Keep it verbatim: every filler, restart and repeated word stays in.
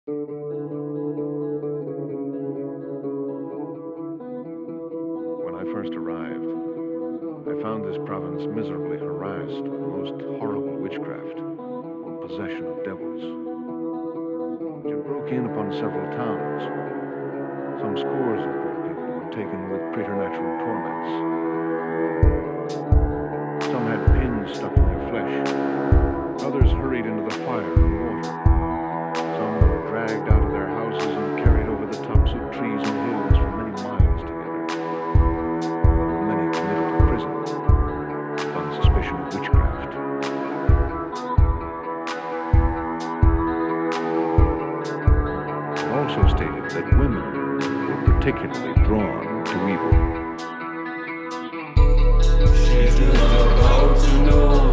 When I first arrived, I found this province miserably harassed with the most horrible witchcraft or possession of devils. It broke in upon several towns. Some scores of poor people were taken with preternatural torments. Some had pins stuck in their flesh. Others hurried into the fire and water. Some were dragged out of their houses and carried over the tops of trees and hills for many miles together. While many committed to prison on suspicion of witchcraft. It also stated that women were particularly drawn to evil. She's just about to know.